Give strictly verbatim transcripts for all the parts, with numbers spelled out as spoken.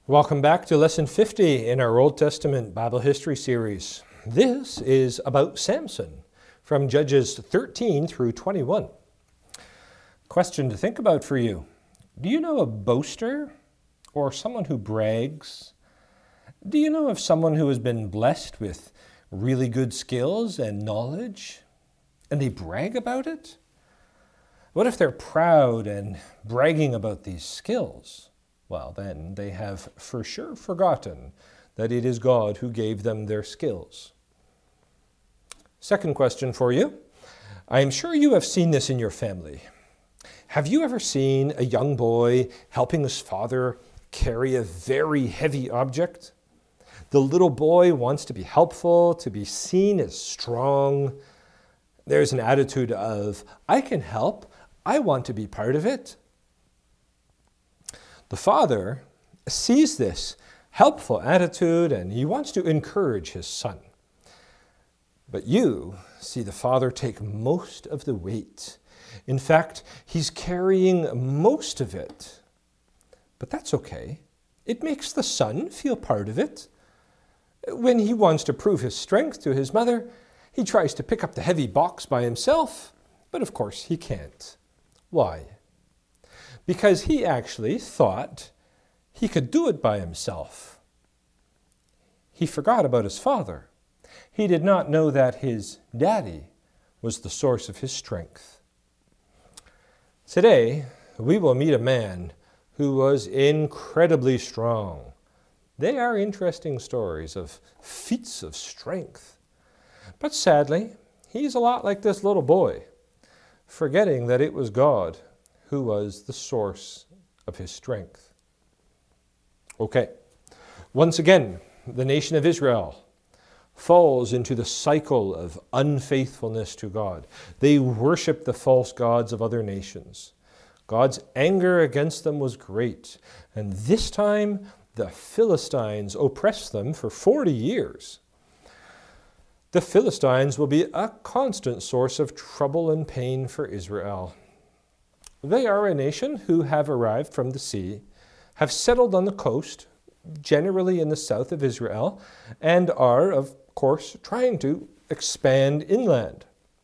Welcome back to Lesson fifty in our Old Testament Bible History series. This is about Samson from Judges thirteen through twenty-one. Question to think about for you. Do you know a boaster or someone who brags? Do you know of someone who has been blessed with really good skills and knowledge and they brag about it? What if they're proud and bragging about these skills? Well, then they have for sure forgotten that it is God who gave them their skills. Second question for you. I am sure you have seen this in your family. Have you ever seen a young boy helping his father carry a very heavy object? The little boy wants to be helpful, to be seen as strong. There's an attitude of, I can help, I want to be part of it. The father sees this helpful attitude and he wants to encourage his son. But you see the father take most of the weight. In fact, he's carrying most of it. But that's okay. It makes the son feel part of it. When he wants to prove his strength to his mother, he tries to pick up the heavy box by himself, but of course he can't. Why? Because he actually thought he could do it by himself. He forgot about his father. He did not know that his daddy was the source of his strength. Today, we will meet a man who was incredibly strong. They are interesting stories of feats of strength. But sadly, he's a lot like this little boy, forgetting that it was God who was the source of his strength. Okay, once again, the nation of Israel falls into the cycle of unfaithfulness to God. They worship the false gods of other nations. God's anger against them was great, and this time the Philistines oppressed them for forty years. The Philistines will be a constant source of trouble and pain for Israel. They are a nation who have arrived from the sea, have settled on the coast, generally in the south of Israel, and are, of course, trying to expand inland.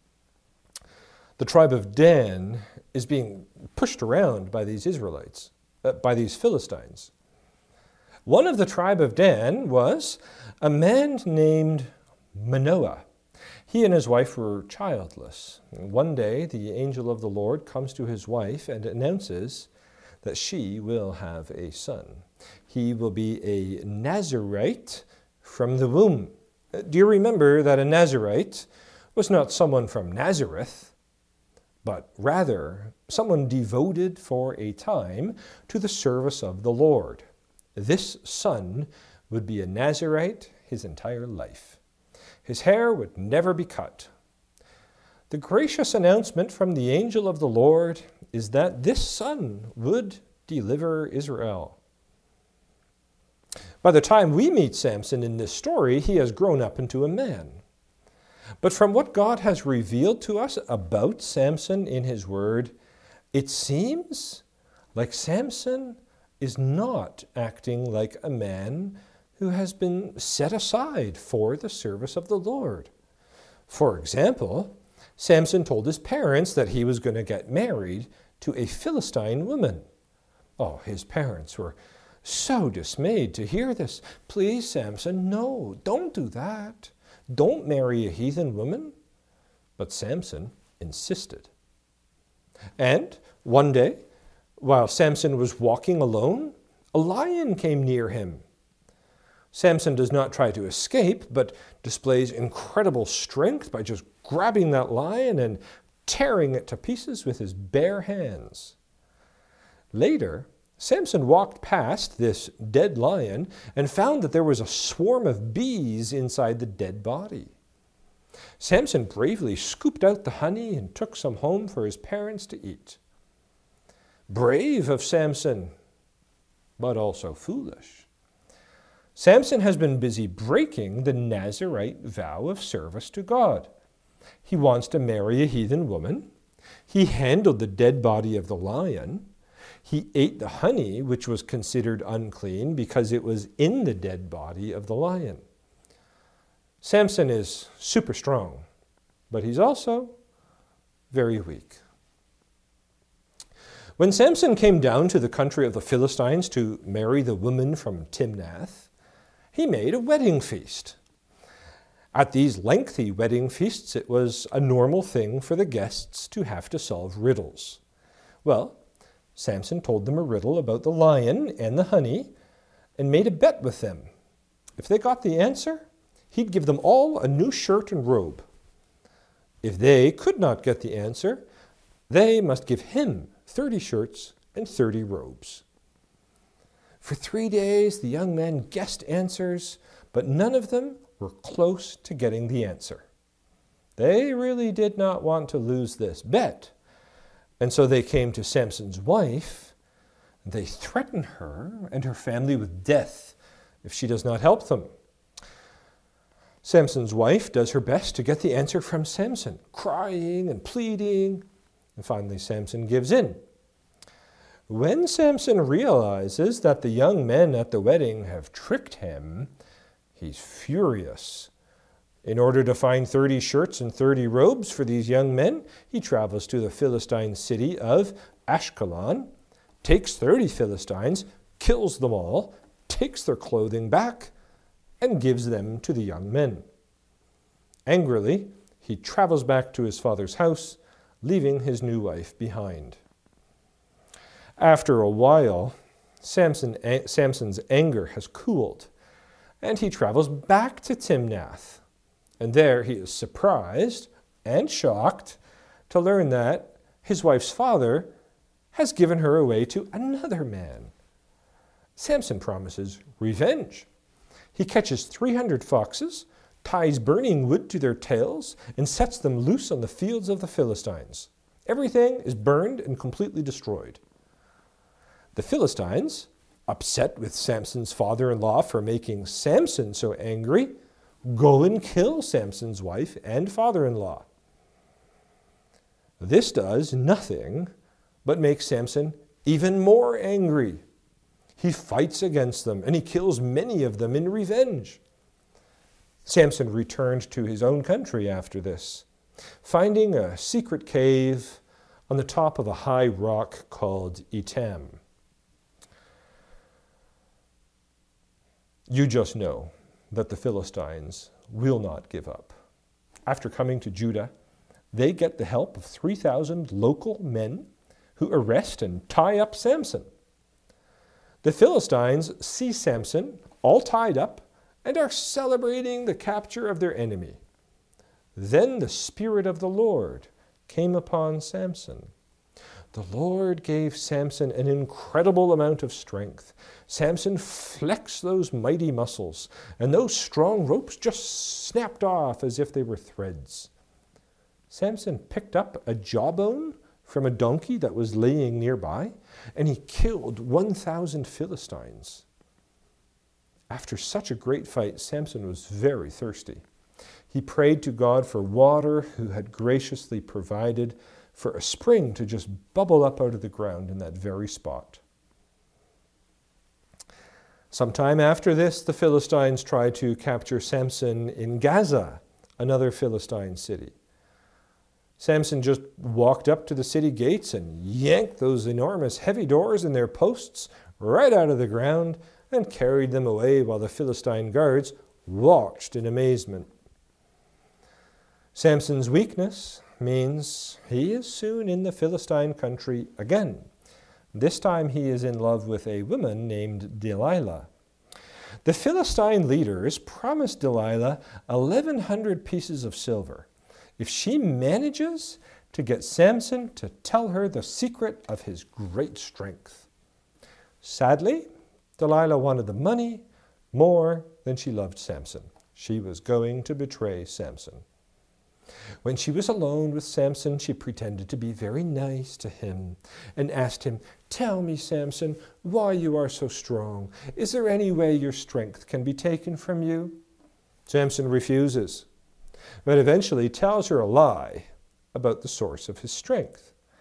The tribe of Dan is being pushed around by these Israelites, uh, by these Philistines. One of the tribe of Dan was a man named Manoah. He and his wife were childless. One day, the angel of the Lord comes to his wife and announces that she will have a son. He will be a Nazirite from the womb. Do you remember that a Nazirite was not someone from Nazareth, but rather someone devoted for a time to the service of the Lord? This son would be a Nazirite his entire life. His hair would never be cut. The gracious announcement from the angel of the Lord is that this son would deliver Israel. By the time we meet Samson in this story, he has grown up into a man. But from what God has revealed to us about Samson in his word, it seems like Samson is not acting like a man who has been set aside for the service of the Lord. For example, Samson told his parents that he was going to get married to a Philistine woman. Oh, his parents were so dismayed to hear this. Please, Samson, no, don't do that. Don't marry a heathen woman. But Samson insisted. And one day, while Samson was walking alone, a lion came near him. Samson does not try to escape, but displays incredible strength by just grabbing that lion and tearing it to pieces with his bare hands. Later, Samson walked past this dead lion and found that there was a swarm of bees inside the dead body. Samson bravely scooped out the honey and took some home for his parents to eat. Brave of Samson, but also foolish. Samson has been busy breaking the Nazirite vow of service to God. He wants to marry a heathen woman. He handled the dead body of the lion. He ate the honey, which was considered unclean because it was in the dead body of the lion. Samson is super strong, but he's also very weak. When Samson came down to the country of the Philistines to marry the woman from Timnath, he made a wedding feast. At these lengthy wedding feasts, it was a normal thing for the guests to have to solve riddles. Well, Samson told them a riddle about the lion and the honey and made a bet with them. If they got the answer, he'd give them all a new shirt and robe. If they could not get the answer, they must give him thirty shirts and thirty robes. For three days, the young men guessed answers, but none of them were close to getting the answer. They really did not want to lose this bet, and so they came to Samson's wife. They threaten her and her family with death if she does not help them. Samson's wife does her best to get the answer from Samson, crying and pleading, and finally Samson gives in. When Samson realizes that the young men at the wedding have tricked him, he's furious. In order to find thirty shirts and thirty robes for these young men, he travels to the Philistine city of Ashkelon, takes thirty Philistines, kills them all, takes their clothing back, and gives them to the young men. Angrily, he travels back to his father's house, leaving his new wife behind. After a while, Samson, Samson's anger has cooled, and he travels back to Timnath. And there he is surprised and shocked to learn that his wife's father has given her away to another man. Samson promises revenge. He catches three hundred foxes, ties burning wood to their tails, and sets them loose on the fields of the Philistines. Everything is burned and completely destroyed. The Philistines, upset with Samson's father-in-law for making Samson so angry, go and kill Samson's wife and father-in-law. This does nothing but make Samson even more angry. He fights against them, and he kills many of them in revenge. Samson returned to his own country after this, finding a secret cave on the top of a high rock called Etam. You just know that the Philistines will not give up. After coming to Judah, they get the help of three thousand local men who arrest and tie up Samson. The Philistines see Samson all tied up and are celebrating the capture of their enemy. Then the Spirit of the Lord came upon Samson. The Lord gave Samson an incredible amount of strength. Samson flexed those mighty muscles, and those strong ropes just snapped off as if they were threads. Samson picked up a jawbone from a donkey that was laying nearby, and he killed one thousand Philistines. After such a great fight, Samson was very thirsty. He prayed to God for water, who had graciously provided for a spring to just bubble up out of the ground in that very spot. Sometime after this, the Philistines tried to capture Samson in Gaza, another Philistine city. Samson just walked up to the city gates and yanked those enormous heavy doors and their posts right out of the ground and carried them away while the Philistine guards watched in amazement. Samson's weakness means he is soon in the Philistine country again. This time he is in love with a woman named Delilah. The Philistine leaders promised Delilah eleven hundred pieces of silver if she manages to get Samson to tell her the secret of his great strength. Sadly, Delilah wanted the money more than she loved Samson. She was going to betray Samson. When she was alone with Samson, she pretended to be very nice to him and asked him, "Tell me, Samson, why you are so strong. Is there any way your strength can be taken from you?" Samson refuses, but eventually tells her a lie about the source of his strength.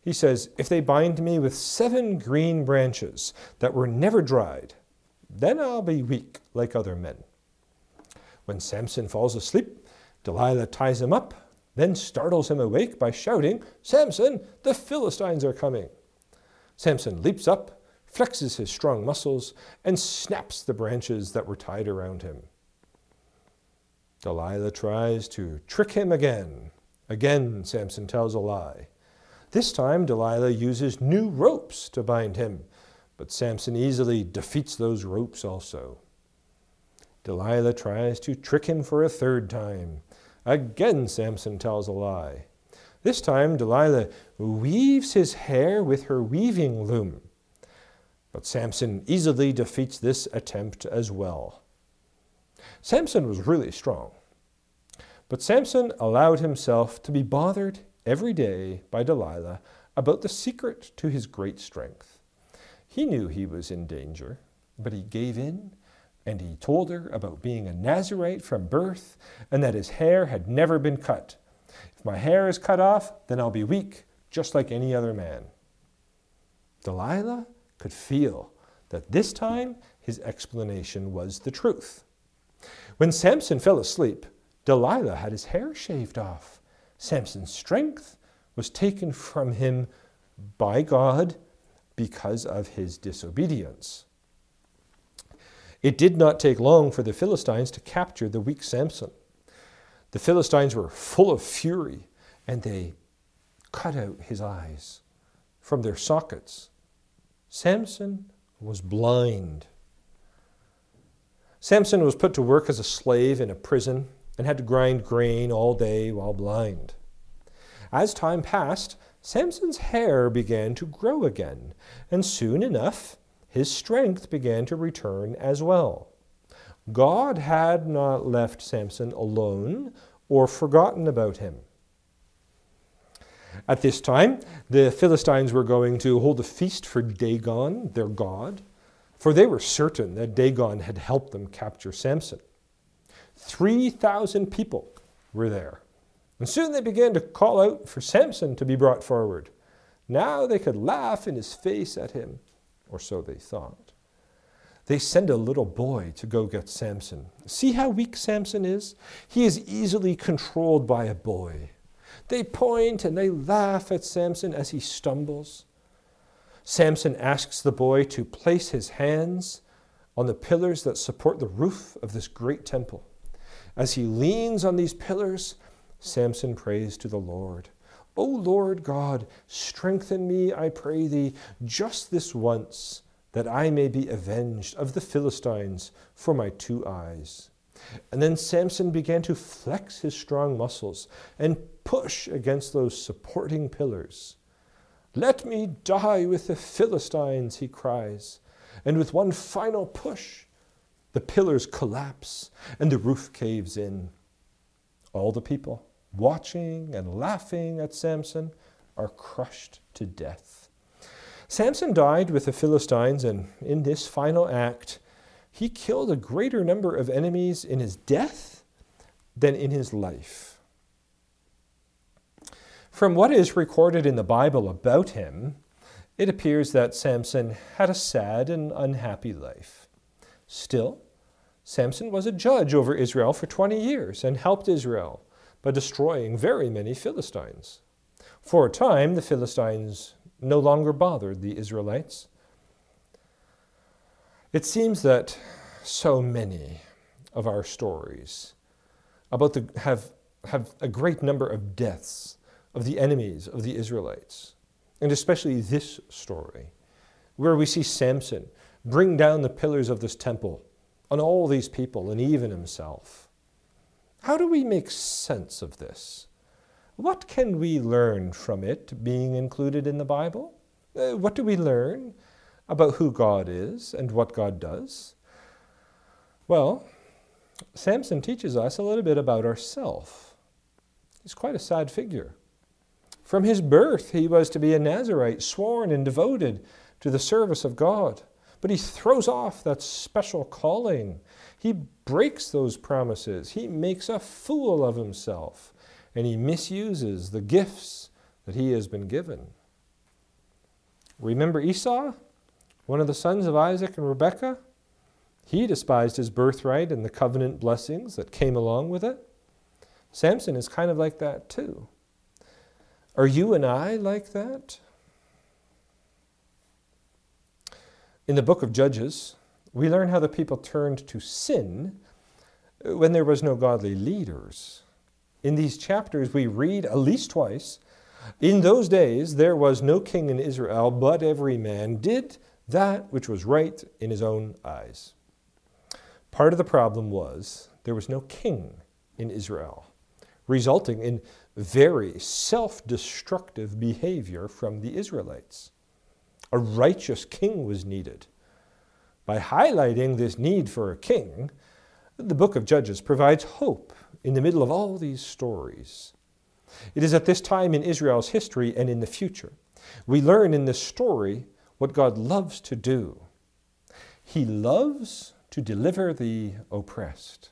He says, if they bind me with seven green branches that were never dried, then I'll be weak like other men. When Samson falls asleep, Delilah ties him up, then startles him awake by shouting, Samson, the Philistines are coming. Samson leaps up, flexes his strong muscles, and snaps the branches that were tied around him. Delilah tries to trick him again. Again, Samson tells a lie. This time, Delilah uses new ropes to bind him, but Samson easily defeats those ropes also. Delilah tries to trick him for a third time. Again, Samson tells a lie. This time, Delilah weaves his hair with her weaving loom, but Samson easily defeats this attempt as well. Samson was really strong, but Samson allowed himself to be bothered every day by Delilah about the secret to his great strength. He knew he was in danger, but he gave in, and he told her about being a Nazirite from birth and that his hair had never been cut. If my hair is cut off, then I'll be weak, just like any other man. Delilah could feel that this time his explanation was the truth. When Samson fell asleep, Delilah had his hair shaved off. Samson's strength was taken from him by God because of his disobedience. It did not take long for the Philistines to capture the weak Samson. The Philistines were full of fury, and they cut out his eyes from their sockets. Samson was blind. Samson was put to work as a slave in a prison and had to grind grain all day while blind. As time passed, Samson's hair began to grow again, and soon enough, his strength began to return as well. God had not left Samson alone or forgotten about him. At this time, the Philistines were going to hold a feast for Dagon, their god, for they were certain that Dagon had helped them capture Samson. Three thousand people were there, and soon they began to call out for Samson to be brought forward. Now they could laugh in his face at him, or so they thought. They send a little boy to go get Samson. See how weak Samson is? He is easily controlled by a boy. They point and they laugh at Samson as he stumbles. Samson asks the boy to place his hands on the pillars that support the roof of this great temple. As he leans on these pillars, Samson prays to the Lord. O Lord God, strengthen me, I pray thee, just this once, that I may be avenged of the Philistines for my two eyes. And then Samson began to flex his strong muscles and push against those supporting pillars. Let me die with the Philistines, he cries. And with one final push, the pillars collapse and the roof caves in. All the people, watching and laughing at Samson, are crushed to death. Samson died with the Philistines, and in this final act, he killed a greater number of enemies in his death than in his life. From what is recorded in the Bible about him, it appears that Samson had a sad and unhappy life. Still, Samson was a judge over Israel for twenty years and helped Israel by destroying very many Philistines. For a time, the Philistines no longer bothered the Israelites. It seems that so many of our stories about the, have, have a great number of deaths of the enemies of the Israelites, and especially this story, where we see Samson bring down the pillars of this temple on all these people and even himself. How do we make sense of this? What can we learn from it being included in the Bible? Uh, what do we learn about who God is and what God does? Well, Samson teaches us a little bit about ourselves. He's quite a sad figure. From his birth, he was to be a Nazirite, sworn and devoted to the service of God. But he throws off that special calling. He breaks those promises. He makes a fool of himself, and he misuses the gifts that he has been given. Remember Esau, one of the sons of Isaac and Rebekah? He despised his birthright and the covenant blessings that came along with it. Samson is kind of like that too. Are you and I like that? In the book of Judges, we learn how the people turned to sin when there was no godly leaders. In these chapters, we read at least twice, in those days there was no king in Israel, but every man did that which was right in his own eyes. Part of the problem was there was no king in Israel, resulting in very self-destructive behavior from the Israelites. A righteous king was needed. By highlighting this need for a king, the book of Judges provides hope in the middle of all these stories. It is at this time in Israel's history and in the future we learn in this story what God loves to do. He loves to deliver the oppressed.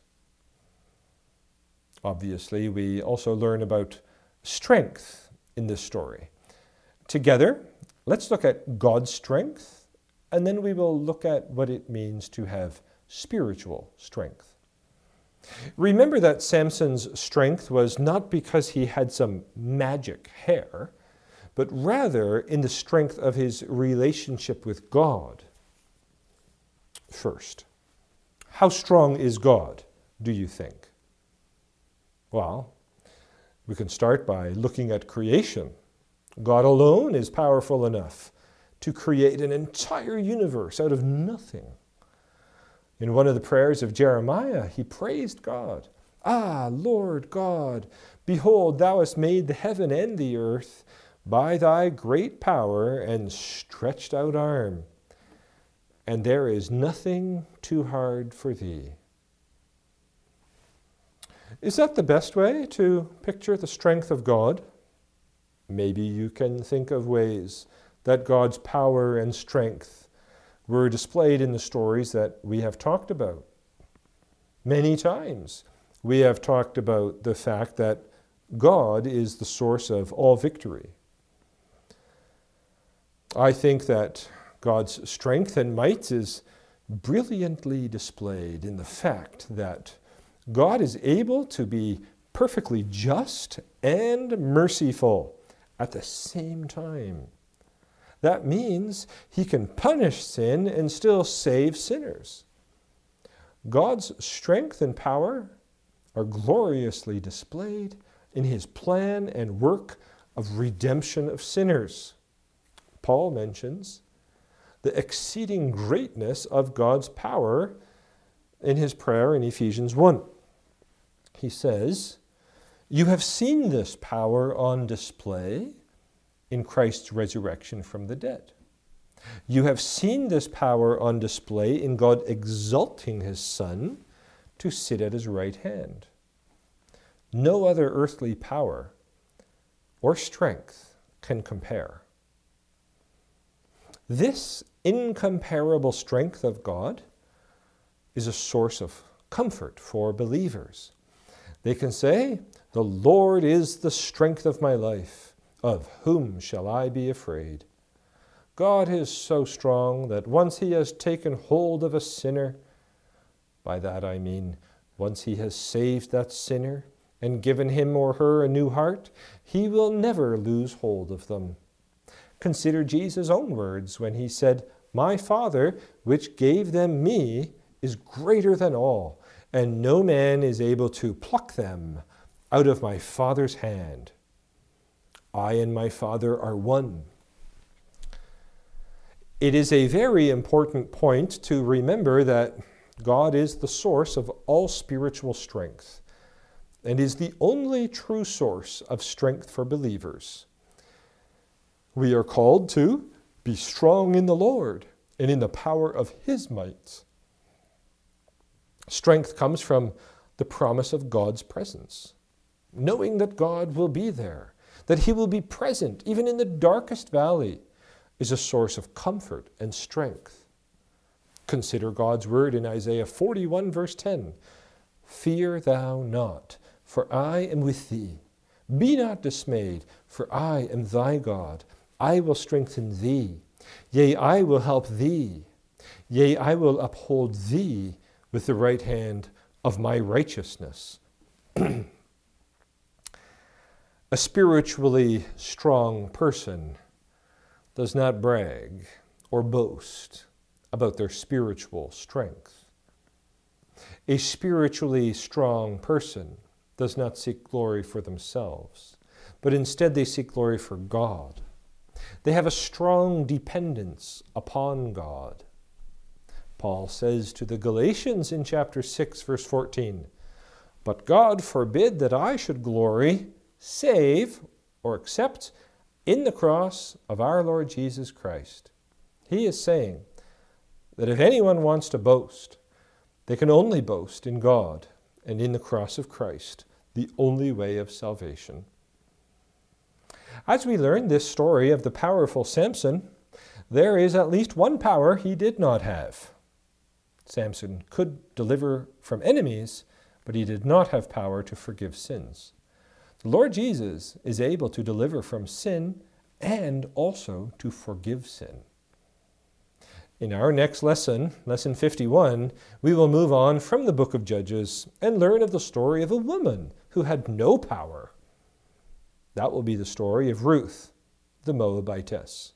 Obviously, we also learn about strength in this story. Together, let's look at God's strength, and then we will look at what it means to have spiritual strength. Remember that Samson's strength was not because he had some magic hair, but rather in the strength of his relationship with God. First, how strong is God, do you think? Well, we can start by looking at creation. God alone is powerful enough to create an entire universe out of nothing. In one of the prayers of Jeremiah, he praised God. Ah, Lord God, behold, thou hast made the heaven and the earth by thy great power and stretched out arm, and there is nothing too hard for thee. Is that the best way to picture the strength of God? Maybe you can think of ways that God's power and strength were displayed in the stories that we have talked about. Many times we have talked about the fact that God is the source of all victory. I think that God's strength and might is brilliantly displayed in the fact that God is able to be perfectly just and merciful at the same time. That means he can punish sin and still save sinners. God's strength and power are gloriously displayed in his plan and work of redemption of sinners. Paul mentions the exceeding greatness of God's power in his prayer in Ephesians one. He says, "You have seen this power on display in Christ's resurrection from the dead. You have seen this power on display in God exalting his Son to sit at his right hand. No other earthly power or strength can compare." This incomparable strength of God is a source of comfort for believers. They can say, "The Lord is the strength of my life. Of whom shall I be afraid?" God is so strong that once he has taken hold of a sinner, by that I mean once he has saved that sinner and given him or her a new heart, he will never lose hold of them. Consider Jesus' own words when he said, "My Father, which gave them me, is greater than all, and no man is able to pluck them out of my Father's hand. I and my Father are one." It is a very important point to remember that God is the source of all spiritual strength and is the only true source of strength for believers. We are called to be strong in the Lord and in the power of his might. Strength comes from the promise of God's presence, knowing that God will be there, that he will be present even in the darkest valley, is a source of comfort and strength. Consider God's word in Isaiah forty-one, verse ten. "Fear thou not, for I am with thee. Be not dismayed, for I am thy God. I will strengthen thee. Yea, I will help thee. Yea, I will uphold thee with the right hand of my righteousness. A spiritually strong person does not brag or boast about their spiritual strength. A spiritually strong person does not seek glory for themselves, but instead they seek glory for God. They have a strong dependence upon God. Paul says to the Galatians in chapter six, verse fourteen, "But God forbid that I should glory, save, or except in the cross of our Lord Jesus Christ." He is saying that if anyone wants to boast, they can only boast in God and in the cross of Christ, the only way of salvation. As we learn this story of the powerful Samson, there is at least one power he did not have. Samson could deliver from enemies, but he did not have power to forgive sins. The Lord Jesus is able to deliver from sin and also to forgive sin. In our next lesson, lesson fifty-one, we will move on from the book of Judges and learn of the story of a woman who had no power. That will be the story of Ruth, the Moabitess.